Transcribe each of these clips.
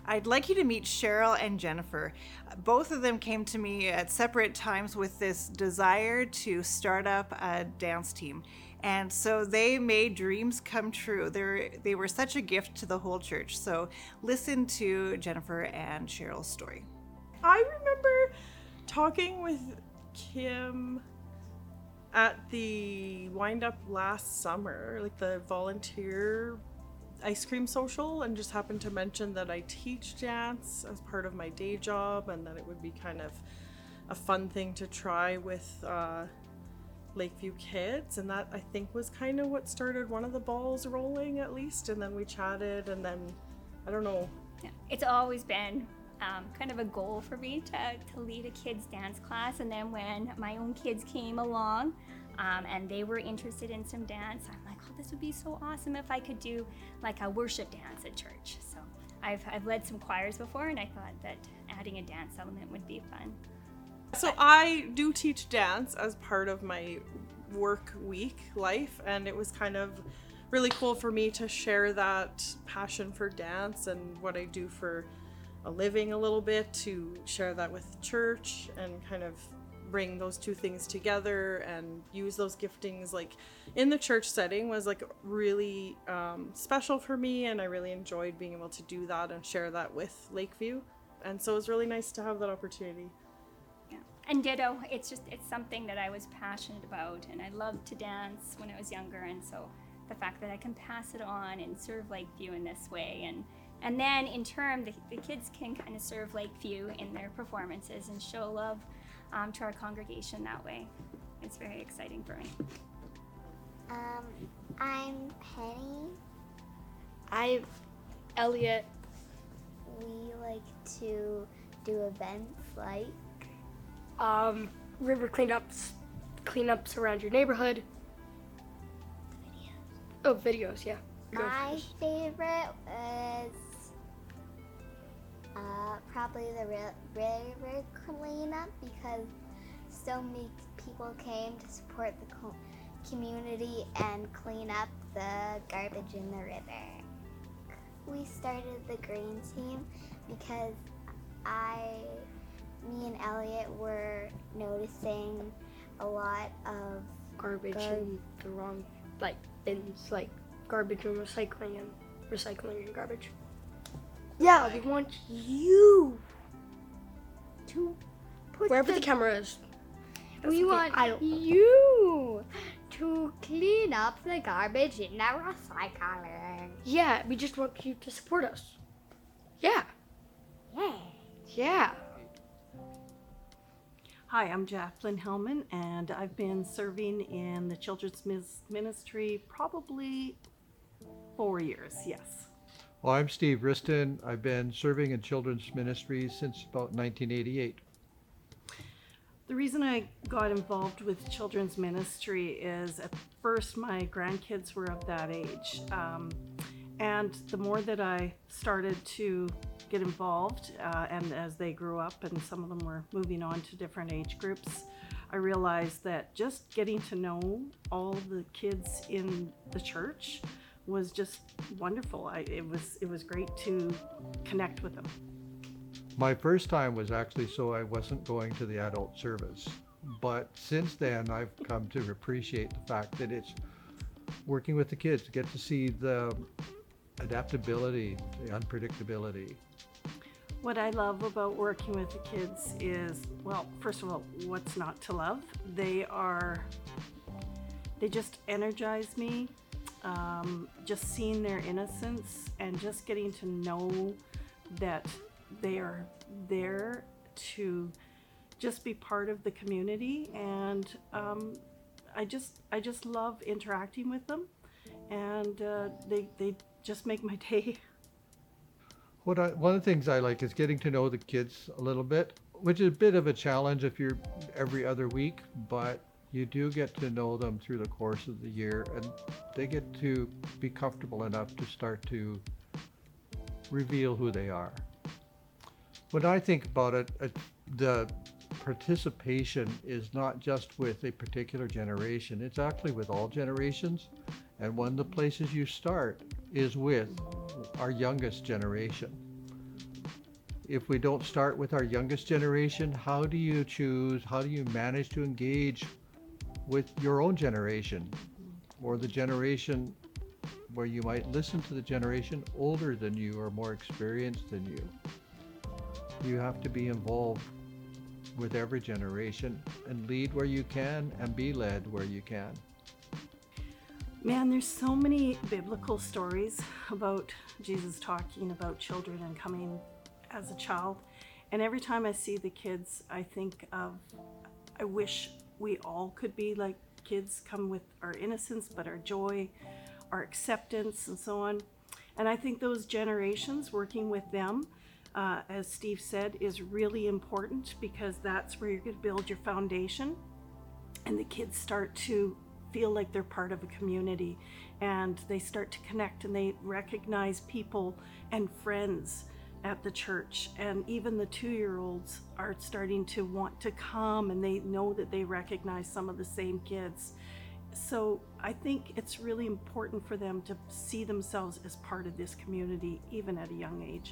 I'd like you to meet Cheryl and Jennifer. Both of them came to me at separate times with this desire to start up a dance team. And so they made dreams come true. They were such a gift to the whole church. So listen to Jennifer and Cheryl's story. I remember talking with Kim at the wind up last summer, like the volunteer ice cream social, and just happened to mention that I teach dance as part of my day job and that it would be kind of a fun thing to try with Lakeview kids, and that I think was kind of what started one of the balls rolling at least, and then we chatted, and then I don't know. Yeah, it's always been kind of a goal for me to lead a kids dance class, and then when my own kids came along and they were interested in some dance, I'm like, oh, this would be so awesome if I could do like a worship dance at church. So I've led some choirs before, and I thought that adding a dance element would be fun. So I do teach dance as part of my work week life, and it was kind of really cool for me to share that passion for dance and what I do for a living a little bit, to share that with church and kind of bring those two things together and use those giftings like in the church setting was like really special for me, and I really enjoyed being able to do that and share that with Lakeview, and so it was really nice to have that opportunity. And ditto, it's something that I was passionate about, and I loved to dance when I was younger, and so the fact that I can pass it on and serve Lakeview in this way, and then in turn the kids can kind of serve Lakeview in their performances and show love to our congregation that way. It's very exciting for me. I'm Penny. I'm Elliot. We like to do events like river cleanups around your neighborhood. Videos, yeah. my favorite is probably the river cleanup, because so many people came to support the community and clean up the garbage in the river. We started the green team because me and Elliot were noticing a lot of Garbage in the wrong bins, like garbage and recycling and garbage. Yeah, we want you to put wherever the camera is. We want you to clean up the garbage in the recycling. Yeah, we just want you to support us. Yeah. Yeah. Yeah. Hi, I'm Jacqueline Hellman, and I've been serving in the children's ministry probably 4 years, yes. Well, I'm Steve Riston. I've been serving in children's ministry since about 1988. The reason I got involved with children's ministry is at first my grandkids were of that age. And the more that I started to get involved, and as they grew up and some of them were moving on to different age groups, I realized that just getting to know all the kids in the church was just wonderful. It was great to connect with them. My first time was actually so I wasn't going to the adult service. But since then, I've come to appreciate the fact that it's working with the kids to get to see the adaptability, the unpredictability. What I love about working with the kids is, well, first of all, what's not to love? They just energize me. Just seeing their innocence and just getting to know that they are there to just be part of the community, and I just love interacting with them, and they just make my day. One of the things I like is getting to know the kids a little bit, which is a bit of a challenge if you're every other week, but you do get to know them through the course of the year, and they get to be comfortable enough to start to reveal who they are. When I think about it, the participation is not just with a particular generation, it's actually with all generations. And one of the places you start is with our youngest generation. if we don't start with our youngest generation, how do you manage to engage with your own generation, or the generation where you might listen to the generation older than you or more experienced than you? You have to be involved with every generation and lead where you can and be led where you can. Man, there's so many biblical stories about Jesus talking about children and coming as a child. And every time I see the kids, I think of, I wish we all could be like kids, come with our innocence, but our joy, our acceptance, and so on. And I think those generations, working with them, as Steve said, is really important, because that's where you're going to build your foundation. And the kids start to feel like they're part of a community, and they start to connect, and they recognize people and friends at the church. And even the 2-year-olds are starting to want to come, and they know that they recognize some of the same kids. So I think it's really important for them to see themselves as part of this community, even at a young age.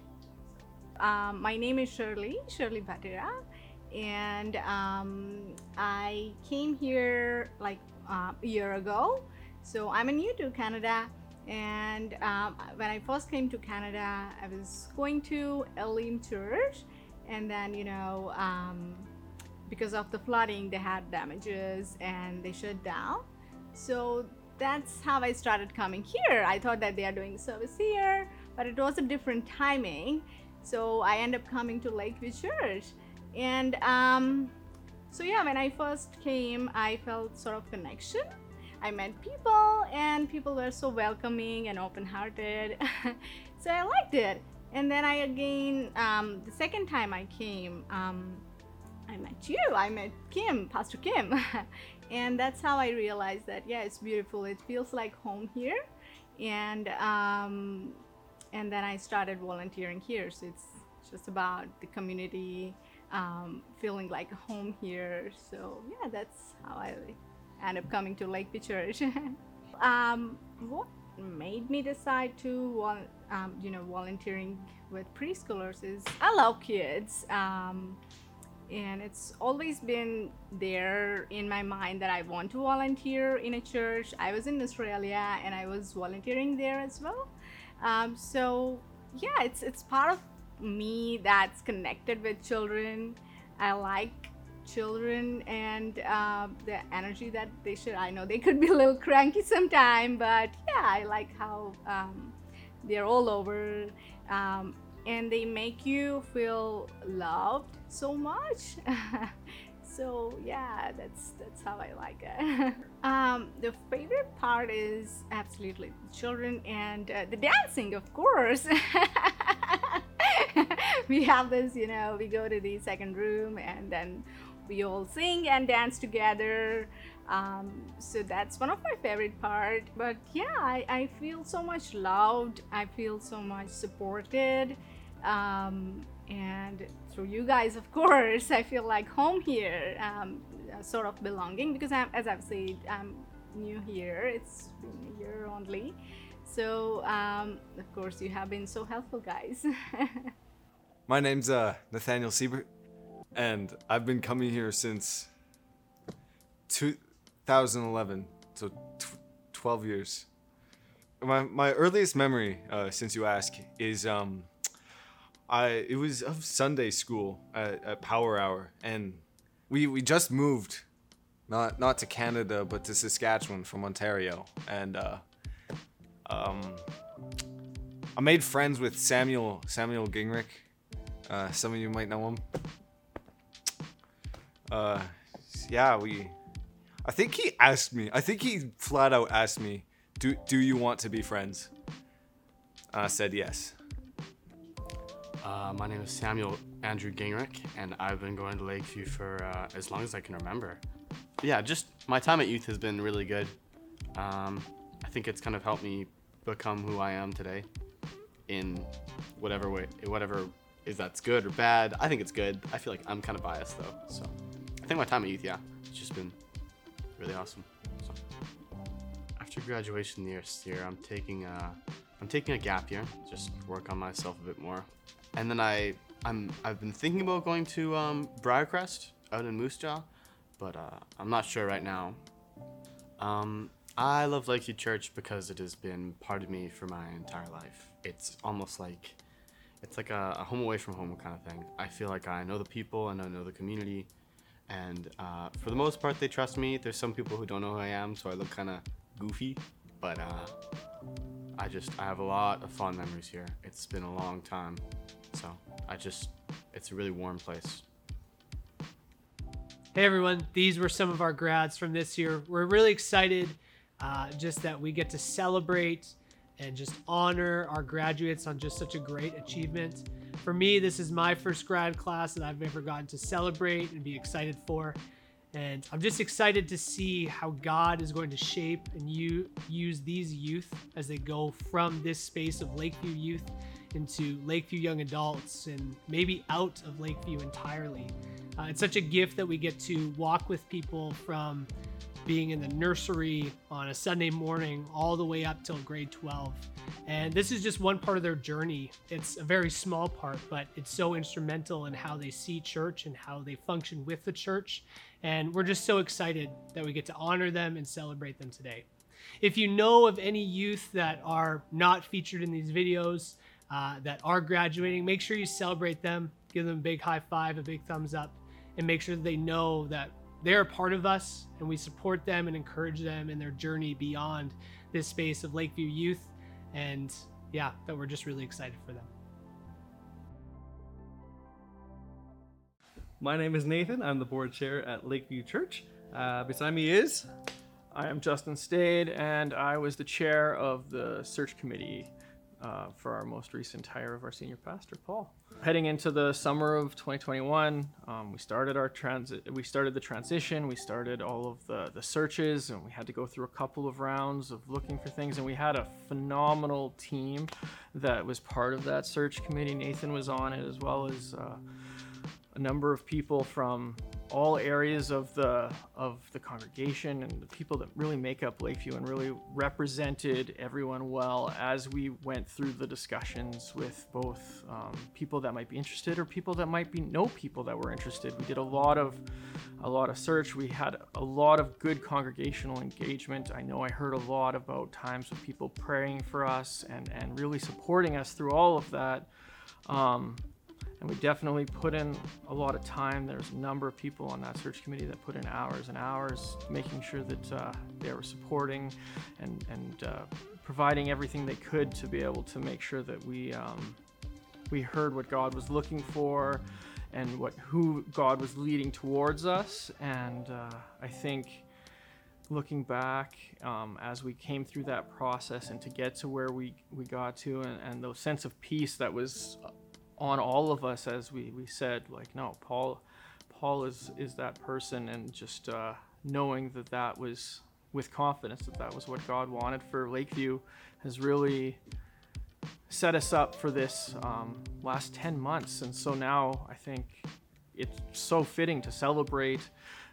My name is Shirley Batera, and I came here like a year ago. So I'm new to Canada, and when I first came to Canada, I was going to Elim Church, and then because of the flooding, they had damages and they shut down. So that's how I started coming here. I thought that they are doing service here, but it was a different timing. So I ended up coming to Lakeview Church. And so yeah, when I first came, I felt sort of connection. I met people, and people were so welcoming and open-hearted. So I liked it. And then the second time I came, I met you. I met Kim, Pastor Kim. And that's how I realized that, yeah, it's beautiful. It feels like home here. And then I started volunteering here. So it's just about the community, feeling like home here. So yeah, that's how I ended up coming to Lakeview Church. What made me decide to volunteering with preschoolers is I love kids, and it's always been there in my mind that I want to volunteer in a church. I was in Australia and I was volunteering there as well. So yeah, it's part of me that's connected with children. I like children and the energy that they should. I know they could be a little cranky sometime, but yeah, I like how they're all over, and they make you feel loved so much. So yeah, that's how I like it. The favorite part is absolutely the children and the dancing, of course. We have this, we go to the second room and then we all sing and dance together. So that's one of my favorite part. But yeah, I feel so much loved. I feel so much supported. And through you guys, of course, I feel like home here, sort of belonging, because as I've said, I'm new here. It's been a year only. So, of course, you have been so helpful, guys. My name's Nathaniel Siebert, and I've been coming here since 2011, so 12 years. My earliest memory, since you ask, is it was of Sunday school at Power Hour, and we just moved, not to Canada, but to Saskatchewan from Ontario, and I made friends with Samuel Gingrich. Some of you might know him. Yeah, I think he flat out asked me, do you want to be friends? I said yes. My name is Samuel Andrew Gingrich, and I've been going to Lakeview for as long as I can remember. Yeah, just my time at youth has been really good. I think it's kind of helped me become who I am today in whatever way, whatever is that's good or bad. I think it's good. I feel like I'm kind of biased though. So I think my time at youth, yeah, it's just been really awesome. So after graduation this year, I'm taking I'm taking a gap year, just work on myself a bit more. And then I've been thinking about going to Briarcrest out in Moose Jaw, but I'm not sure right now. I love Lakeview Church because it has been part of me for my entire life. It's almost like a home away from home kind of thing. I feel like I know the people and I know the community, and for the most part they trust me. There's some people who don't know who I am, so I look kind of goofy, but I have a lot of fond memories here. It's been a long time, so it's a really warm place. Hey everyone, these were some of our grads from this year. We're really excited just that we get to celebrate and just honor our graduates on just such a great achievement. For me, this is my first grad class that I've ever gotten to celebrate and be excited for. And I'm just excited to see how God is going to shape and use these youth as they go from this space of Lakeview youth into Lakeview young adults and maybe out of Lakeview entirely. It's such a gift that we get to walk with people from being in the nursery on a Sunday morning all the way up till grade 12. And this is just one part of their journey. It's a very small part, but it's so instrumental in how they see church and how they function with the church. And we're just so excited that we get to honor them and celebrate them today. If you know of any youth that are not featured in these videos, that are graduating, make sure you celebrate them, give them a big high five, a big thumbs up, and make sure that they know that they're a part of us and we support them and encourage them in their journey beyond this space of Lakeview youth. And yeah, that we're just really excited for them. My name is Nathan. I'm the board chair at Lakeview Church. Beside me is... I am Justin Stade, and I was the chair of the search committee for our most recent hire of our senior pastor, Paul. Heading into the summer of 2021, we started the transition, we started all of the searches, and we had to go through a couple of rounds of looking for things, and we had a phenomenal team that was part of that search committee. Nathan was on it, as well as a number of people from all areas of the congregation and the people that really make up Lakeview and really represented everyone well as we went through the discussions with both people that might be interested or people that might know people that were interested. We did a lot of search. We had a lot of good congregational engagement. I know I heard a lot about times of people praying for us and really supporting us through all of that. And we definitely put in a lot of time. There's a number of people on that search committee that put in hours and hours making sure that they were supporting and providing everything they could to be able to make sure that we heard what God was looking for and who God was leading towards us. And I think looking back as we came through that process and to get to where we got to and the sense of peace that was on all of us as we said, like, no, Paul is that person, and just knowing that was with confidence that was what God wanted for Lakeview has really set us up for this last 10 months. And so now I think it's so fitting to celebrate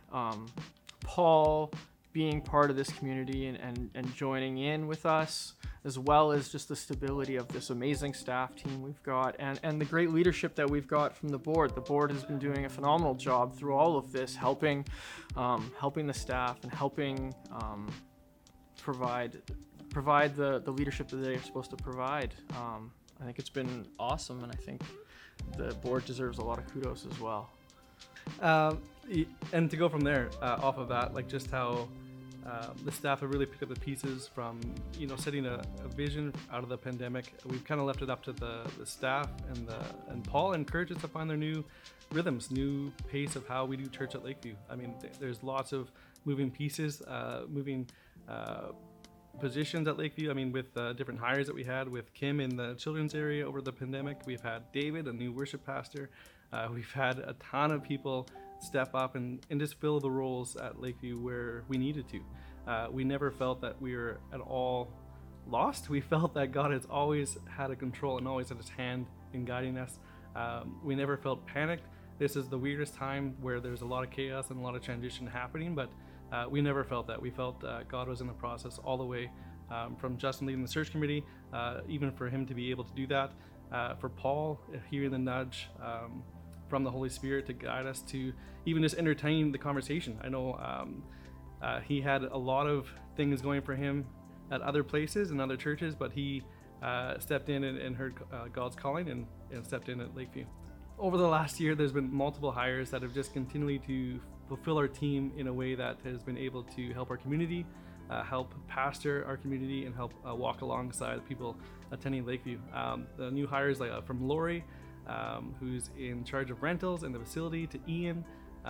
Paul being part of this community and joining in with us, as well as just the stability of this amazing staff team we've got and the great leadership that we've got from the board. The board has been doing a phenomenal job through all of this, helping the staff and helping provide the leadership that they're supposed to provide. I think it's been awesome, and I think the board deserves a lot of kudos as well. And to go from there, off of that, like just how the staff have really picked up the pieces from, setting a vision out of the pandemic. We've kind of left it up to the staff and Paul encouraged us to find their new rhythms, new pace of how we do church at Lakeview. I mean, there's lots of moving pieces, moving positions at Lakeview. I mean, with different hires that we had with Kim in the children's area over the pandemic. We've had David, a new worship pastor. We've had a ton of people step up and just fill the roles at Lakeview where we needed to. We never felt that we were at all lost. We felt that God has always had a control and always had his hand in guiding us. We never felt panicked. This is the weirdest time where there's a lot of chaos and a lot of transition happening, but we never felt that. We felt God was in the process all the way from Justin leading the search committee, even for him to be able to do that. For Paul, hearing the nudge from the Holy Spirit to guide us to even just entertain the conversation. I know he had a lot of things going for him at other places and other churches, but he stepped in and heard God's calling and stepped in at Lakeview. Over the last year, there's been multiple hires that have just continued to fulfill our team in a way that has been able to help our community, help pastor our community, and help walk alongside people attending Lakeview. The new hires from Lori, who's in charge of rentals and the facility, to Ian,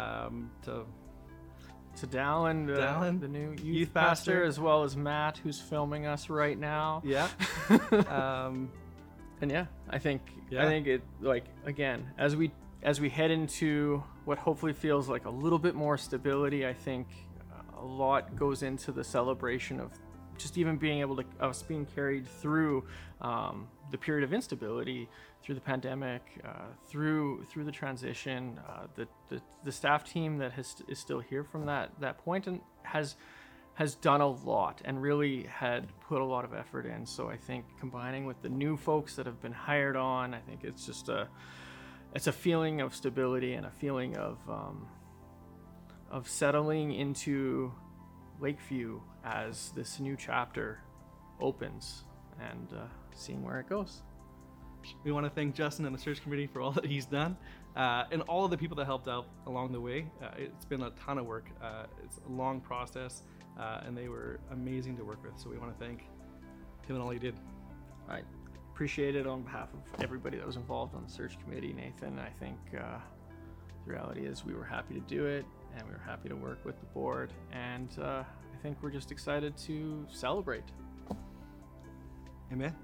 to Dallin, the new youth pastor, as well as Matt, who's filming us right now. Yeah. And yeah, I think it, like, again, as we head into what hopefully feels like a little bit more stability, I think a lot goes into the celebration of just even being able to us being carried through the period of instability, through the pandemic, through the transition. The staff team that is still here from that point and has done a lot and really had put a lot of effort in. So I think combining with the new folks that have been hired on, I think it's just it's a feeling of stability and a feeling of settling into Lakeview as this new chapter opens and seeing where it goes. We want to thank Justin and the search committee for all that he's done, and all of the people that helped out along the way. It's been a ton of work. It's a long process, and they were amazing to work with. So we want to thank him and all he did. I appreciate it on behalf of everybody that was involved on the search committee, Nathan. I think the reality is we were happy to do it, and we were happy to work with the board, and I think we're just excited to celebrate. Amen.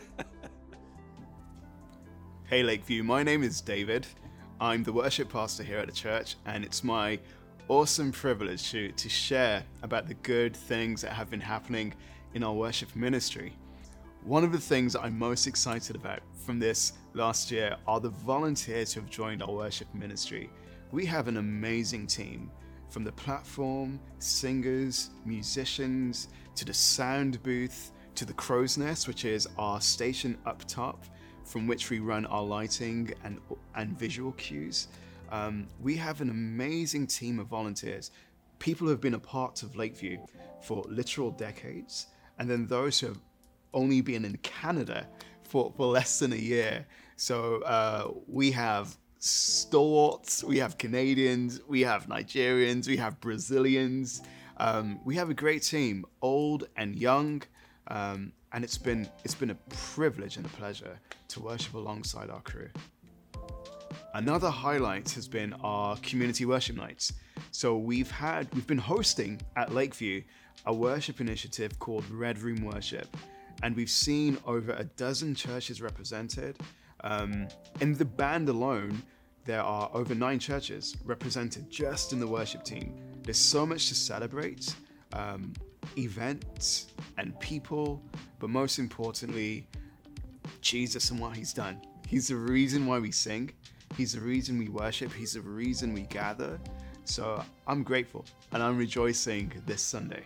Hey Lakeview, my name is David. I'm the worship pastor here at the church, and it's my awesome privilege to share about the good things that have been happening in our worship ministry. One of the things I'm most excited about from this last year are the volunteers who have joined our worship ministry. We have an amazing team, from the platform, singers, musicians, to the sound booth, to the Crow's Nest, which is our station up top, from which we run our lighting and visual cues. We have an amazing team of volunteers, people who have been a part of Lakeview for literal decades, and then those who have only been in Canada for less than a year. So we have stalwarts, we have Canadians, we have Nigerians, we have Brazilians. We have a great team, old and young. And it's been a privilege and a pleasure to worship alongside our crew. Another highlight has been our community worship nights. So we've been hosting at Lakeview a worship initiative called Red Room Worship, and we've seen over a dozen churches represented. In the band alone, there are over 9 churches represented just in the worship team. There's so much to celebrate. Events and people, but most importantly, Jesus and what he's done. He's the reason why we sing. He's the reason we worship. He's the reason we gather. So I'm grateful and I'm rejoicing this Sunday.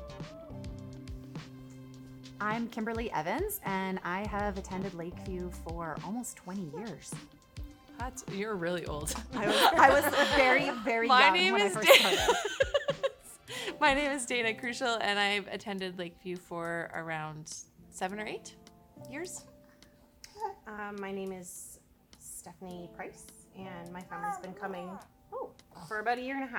I'm Kimberly Evans, and I have attended Lakeview for almost 20 years. You're really old. I was very, very young when I first started. My name is Dana Crucial, and I've attended Lakeview for around 7 or 8 years. My name is Stephanie Price, and my family's been coming for about 1.5 years.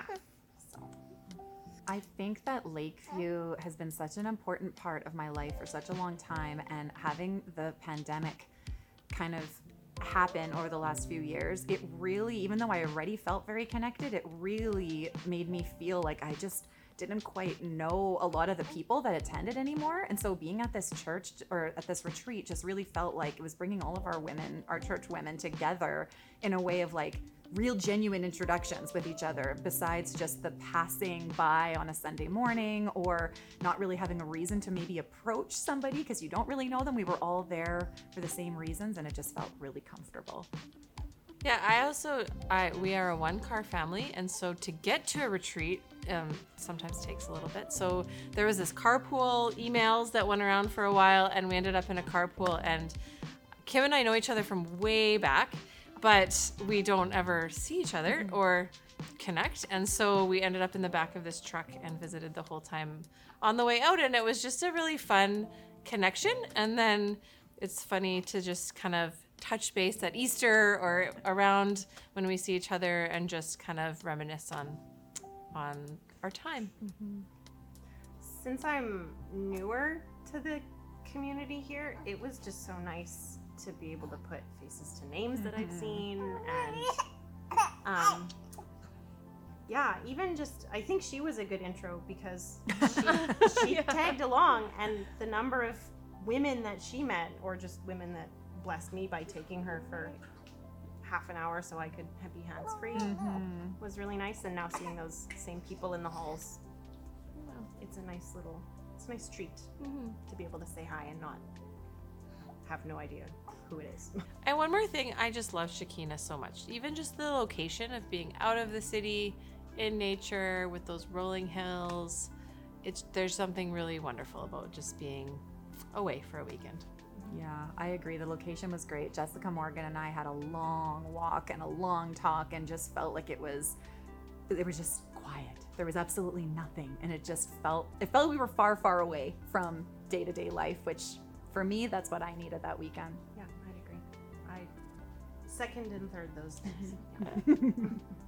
I think that Lakeview has been such an important part of my life for such a long time, and having the pandemic kind of happen over the last few years, it really, even though I already felt very connected, it really made me feel like I just didn't quite know a lot of the people that attended anymore. And so being at this church or at this retreat just really felt like it was bringing all of our church women together in a way of like real genuine introductions with each other, besides just the passing by on a Sunday morning or not really having a reason to maybe approach somebody because you don't really know them. We were all there for the same reasons, and it just felt really comfortable. Yeah, we are a one-car family, and so to get to a retreat sometimes takes a little bit. So there was this carpool emails that went around for a while, and we ended up in a carpool, and Kim and I know each other from way back, but we don't ever see each other or connect, and so we ended up in the back of this truck and visited the whole time on the way out, and it was just a really fun connection. And then it's funny to just kind of touch base at Easter or around when we see each other and just kind of reminisce on our time. Since I'm newer to the community here, it was just so nice to be able to put faces to names that I've seen, and yeah, even just, I think she was a good intro because she tagged along, and the number of women that she met, or just women that blessed me by taking her for half an hour so I could be hands-free, was really nice. And now seeing those same people in the halls, it's a nice treat to be able to say hi and not have no idea who it is. And one more thing, I just love Shekinah so much. Even just the location of being out of the city, in nature, with those rolling hills. There's something really wonderful about just being away for a weekend. Yeah, I agree. The location was great. Jessica Morgan and I had a long walk and a long talk, and just felt like it was just quiet. There was absolutely nothing, and it felt we were far, far away from day-to-day life, which for me, that's what I needed that weekend. Yeah, I'd agree. I second and third those things.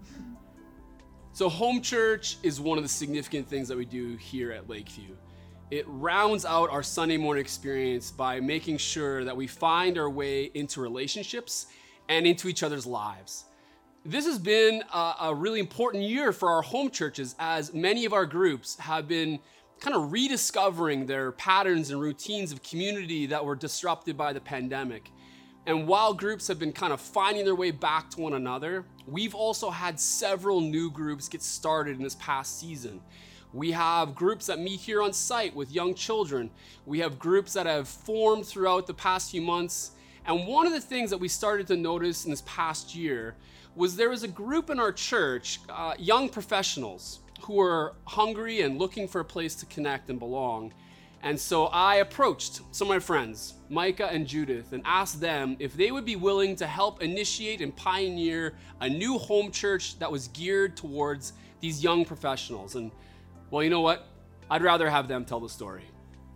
So home church is one of the significant things that we do here at Lakeview. It rounds out our Sunday morning experience by making sure that we find our way into relationships and into each other's lives. This has been a really important year for our home churches, as many of our groups have been kind of rediscovering their patterns and routines of community that were disrupted by the pandemic. And while groups have been kind of finding their way back to one another, we've also had several new groups get started in this past season. We have groups that meet here on site with young children. We have groups that have formed throughout the past few months. And one of the things that we started to notice in this past year was there was a group in our church, young professionals, who were hungry and looking for a place to connect and belong. And so I approached some of my friends, Micah and Judith, and asked them if they would be willing to help initiate and pioneer a new home church that was geared towards these young professionals. And well, you know what? I'd rather have them tell the story.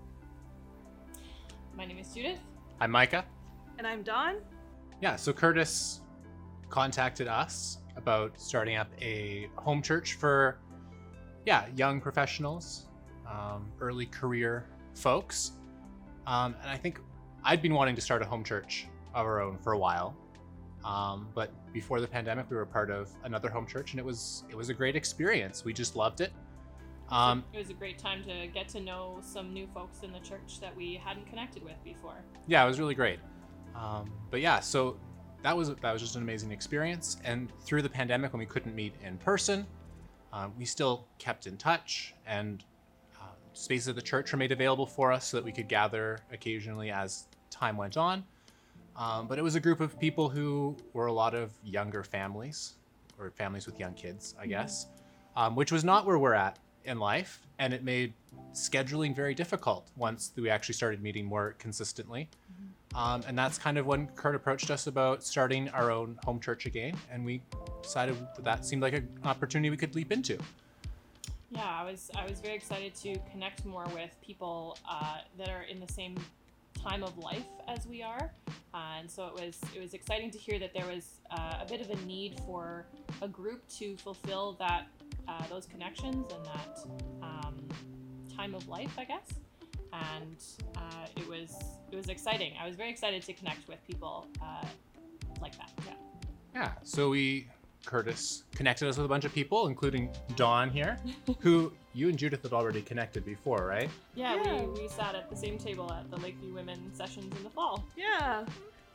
My name is Judith. I'm Micah. And I'm Dawn. Yeah, so Curtis contacted us about starting up a home church for, young professionals, early career folks. And I think I'd been wanting to start a home church of our own for a while. But before the pandemic, we were part of another home church, and it was a great experience. We just loved it. It was a great time to get to know some new folks in the church that we hadn't connected with before. Yeah, it was really great. So that was just an amazing experience. And through the pandemic, when we couldn't meet in person, we still kept in touch, and spaces at the church were made available for us so that we could gather occasionally as time went on. But it was a group of people who were a lot of younger families, or families with young kids, I guess, which was not where we're at in life, and it made scheduling very difficult once we actually started meeting more consistently. And that's kind of when Kurt approached us about starting our own home church again, and we decided that seemed like an opportunity we could leap into. Yeah, I was very excited to connect more with people that are in the same time of life as we are, and so it was exciting to hear that there was a bit of a need for a group to fulfill that those connections and that time of life, I guess. And it was exciting. I was very excited to connect with people like that. Yeah. So Curtis connected us with a bunch of people, including Dawn here, who you and Judith had already connected before, right? Yeah. We sat at the same table at the Lakeview Women sessions in the fall. Yeah.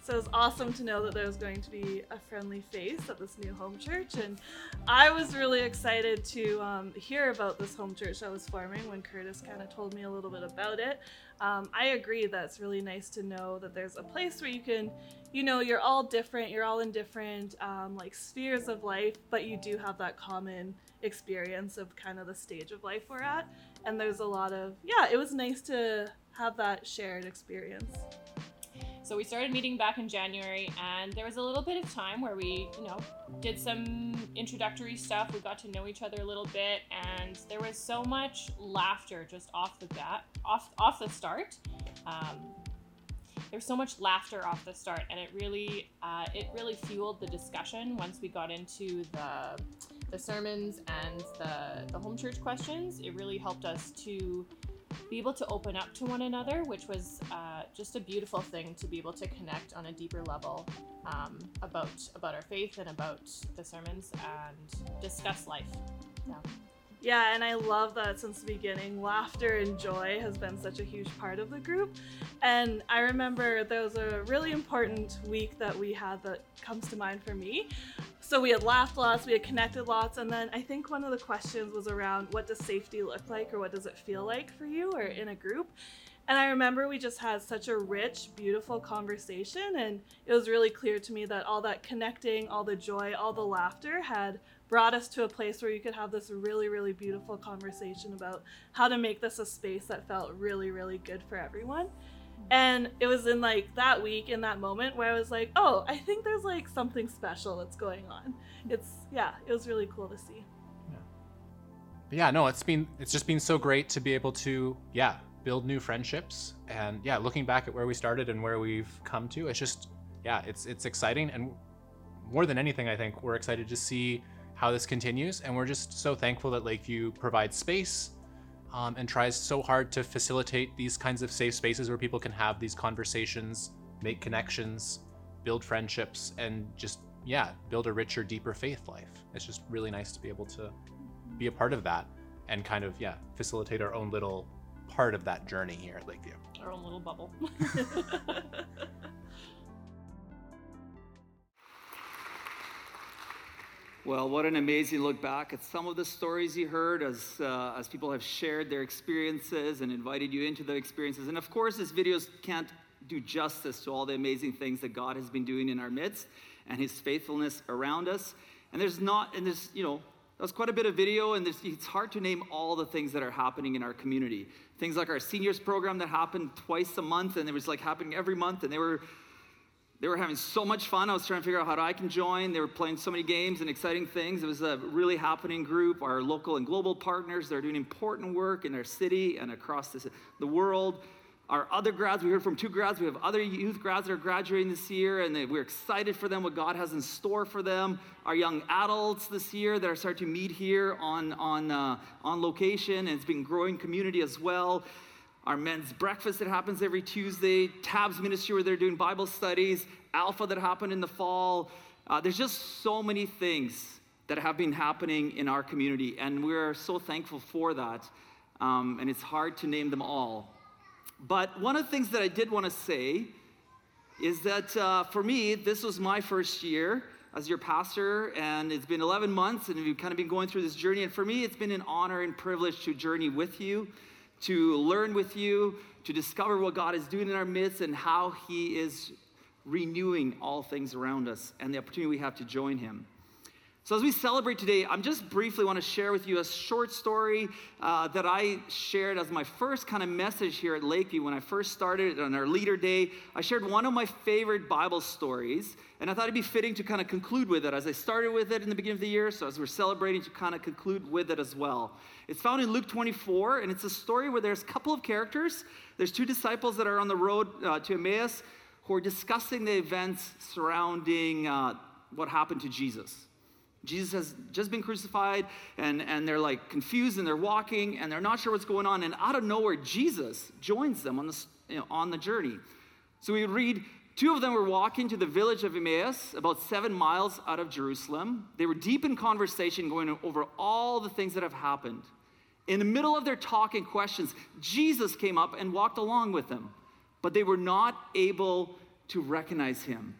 So it was awesome to know that there was going to be a friendly face at this new home church, and I was really excited to hear about this home church that was forming when Curtis kind of told me a little bit about it. I agree that it's really nice to know that there's a place where you can, you're all different, you're all in different like spheres of life, but you do have that common experience of kind of the stage of life we're at. And there's a lot of, it was nice to have that shared experience. So we started meeting back in January, and there was a little bit of time where we, did some introductory stuff. We got to know each other a little bit, and there was so much laughter just off the start. There was so much laughter off the start, and it really fueled the discussion once we got into the sermons and the home church questions. It really helped us to be able to open up to one another, which was just a beautiful thing, to be able to connect on a deeper level about our faith and about the sermons and discuss life. Yeah, and I love that since the beginning, laughter and joy has been such a huge part of the group. And I remember there was a really important week that we had that comes to mind for me. So we had laughed lots, we had connected lots, and then I think one of the questions was around, what does safety look like, or what does it feel like for you or in a group? And I remember we just had such a rich, beautiful conversation, and it was really clear to me that all that connecting, all the joy, all the laughter had brought us to a place where you could have this really, really beautiful conversation about how to make this a space that felt really, really good for everyone. And it was in like that week, in that moment, where I was like, oh, I think there's like something special that's going on. It was really cool to see. But yeah, no, it's just been so great to be able to, build new friendships. And looking back at where we started and where we've come to, it's just, it's exciting. And more than anything, I think we're excited to see how this continues. And we're just so thankful that Lakeview provides space and tries so hard to facilitate these kinds of safe spaces where people can have these conversations, make connections, build friendships, and just, build a richer, deeper faith life. It's just really nice to be able to be a part of that and kind of, facilitate our own little part of that journey here at Lakeview. Our own little bubble. Well, what an amazing look back at some of the stories you heard as people have shared their experiences and invited you into the experiences. And of course, this video can't do justice to all the amazing things that God has been doing in our midst and his faithfulness around us. And there's that was quite a bit of video, and it's hard to name all the things that are happening in our community. Things like our seniors program that happened twice a month, and it was like happening every month, and they were having so much fun. I was trying to figure out how I can join. They were playing so many games and exciting things. It was a really happening group. Our local and global partners, they're doing important work in our city and across the world. Our other grads, we heard from 2 grads. We have other youth grads that are graduating this year, and we're excited for them, what God has in store for them. Our young adults this year that are starting to meet here on location, and it's been a growing community as well. Our men's breakfast that happens every Tuesday, Tabs Ministry where they're doing Bible studies, Alpha that happened in the fall. There's just so many things that have been happening in our community, and we're so thankful for that, and it's hard to name them all. But one of the things that I did want to say is that for me, this was my first year as your pastor, and it's been 11 months, and we've kind of been going through this journey. And for me, it's been an honor and privilege to journey with you, to learn with you, to discover what God is doing in our midst and how he is renewing all things around us and the opportunity we have to join him. So as we celebrate today, I'm just briefly want to share with you a short story that I shared as my first kind of message here at Lakeview. When I first started on our Leader Day, I shared one of my favorite Bible stories, and I thought it'd be fitting to kind of conclude with it as I started with it in the beginning of the year, so as we're celebrating, to kind of conclude with it as well. It's found in Luke 24, and it's a story where there's a couple of characters. There's 2 disciples that are on the road to Emmaus who are discussing the events surrounding what happened to Jesus. Jesus has just been crucified, and they're like confused, and they're walking, and they're not sure what's going on. And out of nowhere, Jesus joins them on the journey. So we read, 2 of them were walking to the village of Emmaus, about 7 miles out of Jerusalem. They were deep in conversation, going over all the things that have happened. In the middle of their talk and questions, Jesus came up and walked along with them, but they were not able to recognize him.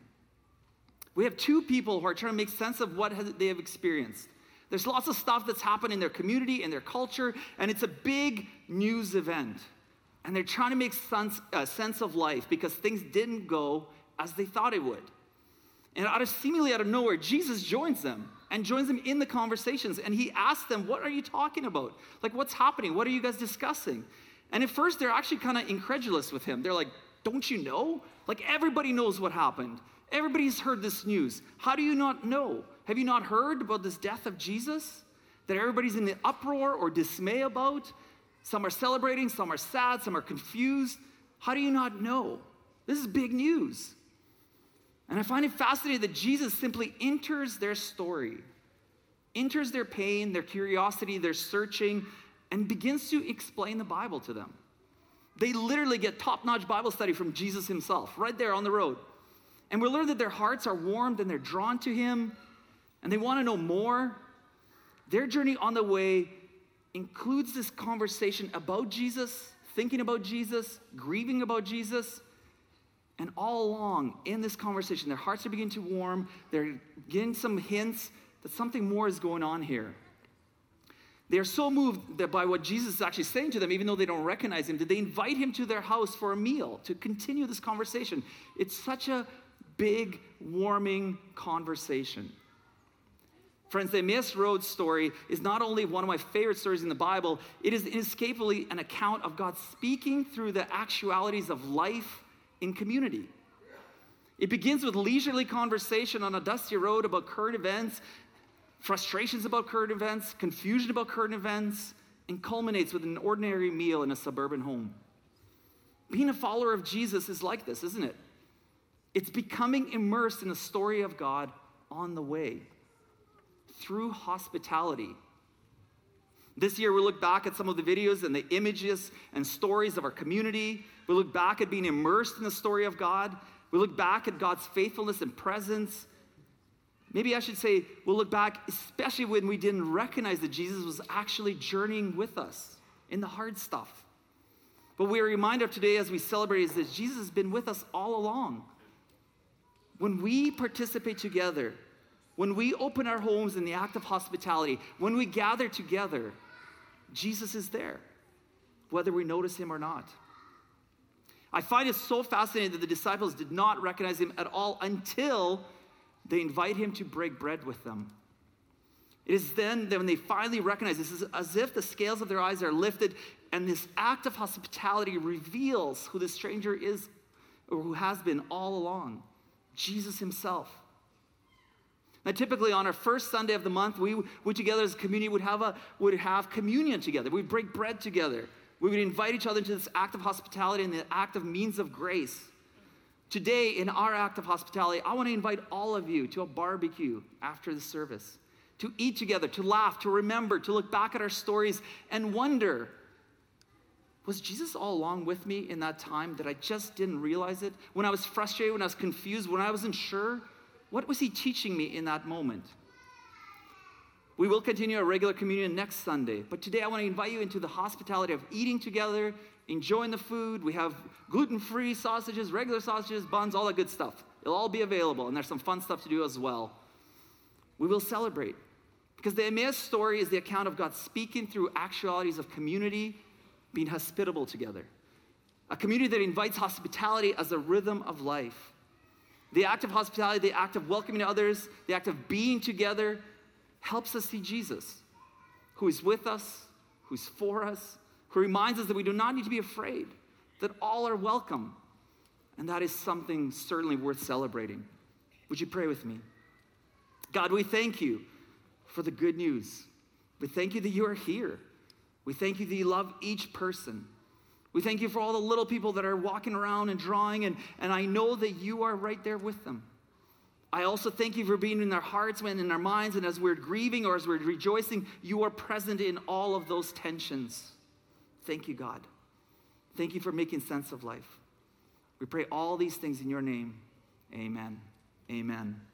We have two people who are trying to make sense of what they have experienced. There's lots of stuff that's happened in their community, in their culture, and it's a big news event. And they're trying to make sense of life because things didn't go as they thought it would. And seemingly out of nowhere, Jesus joins them and joins them in the conversations. And he asks them, what are you talking about? Like, what's happening? What are you guys discussing? And at first, they're actually kind of incredulous with him. They're like, don't you know? Like, everybody knows what happened. Everybody's heard this news. How do you not know? Have you not heard about this death of Jesus that everybody's in the uproar or dismay about? Some are celebrating, some are sad, some are confused. How do you not know? This is big news. And I find it fascinating that Jesus simply enters their story, enters their pain, their curiosity, their searching, and begins to explain the Bible to them. They literally get top-notch Bible study from Jesus himself, right there on the road. And we learn that their hearts are warmed and they're drawn to him, and they want to know more. Their journey on the way includes this conversation about Jesus, thinking about Jesus, grieving about Jesus. And all along in this conversation, their hearts are beginning to warm. They're getting some hints that something more is going on here. They are so moved that by what Jesus is actually saying to them, even though they don't recognize him, that they invite him to their house for a meal to continue this conversation. It's such a big, warming conversation. Friends, the Emmaus Road story is not only one of my favorite stories in the Bible, it is inescapably an account of God speaking through the actualities of life in community. It begins with leisurely conversation on a dusty road about current events, frustrations about current events, confusion about current events, and culminates with an ordinary meal in a suburban home. Being a follower of Jesus is like this, isn't it? It's becoming immersed in the story of God on the way, through hospitality. This year, we look back at some of the videos and the images and stories of our community. We look back at being immersed in the story of God. We look back at God's faithfulness and presence. Maybe I should say, we'll look back, especially when we didn't recognize that Jesus was actually journeying with us in the hard stuff. But we are reminded of today as we celebrate is that Jesus has been with us all along. When we participate together, when we open our homes in the act of hospitality, when we gather together, Jesus is there, whether we notice him or not. I find it so fascinating that the disciples did not recognize him at all until they invite him to break bread with them. It is then that when they finally recognize this, is as if the scales of their eyes are lifted, and this act of hospitality reveals who the stranger is, or who has been all along, Jesus himself. Now, typically on our first Sunday of the month, we together as a community would have communion together. We'd break bread together. We would invite each other into this act of hospitality and the act of means of grace. Today, in our act of hospitality, I want to invite all of you to a barbecue after the service, to eat together, to laugh, to remember, to look back at our stories and wonder, was Jesus all along with me in that time that I just didn't realize it? When I was frustrated, when I was confused, when I wasn't sure? What was he teaching me in that moment? We will continue our regular communion next Sunday, but today I want to invite you into the hospitality of eating together, enjoying the food. We have gluten-free sausages, regular sausages, buns, all that good stuff. It'll all be available, and there's some fun stuff to do as well. We will celebrate, because the Emmaus story is the account of God speaking through actualities of community, being hospitable together. A community that invites hospitality as a rhythm of life. The act of hospitality, the act of welcoming others, the act of being together helps us see Jesus, who is with us, who's for us, who reminds us that we do not need to be afraid, that all are welcome. And that is something certainly worth celebrating. Would you pray with me? God, we thank you for the good news. We thank you that you are here. We thank you that you love each person. We thank you for all the little people that are walking around and drawing, and I know that you are right there with them. I also thank you for being in our hearts and in our minds, and as we're grieving or as we're rejoicing, you are present in all of those tensions. Thank you, God. Thank you for making sense of life. We pray all these things in your name. Amen. Amen.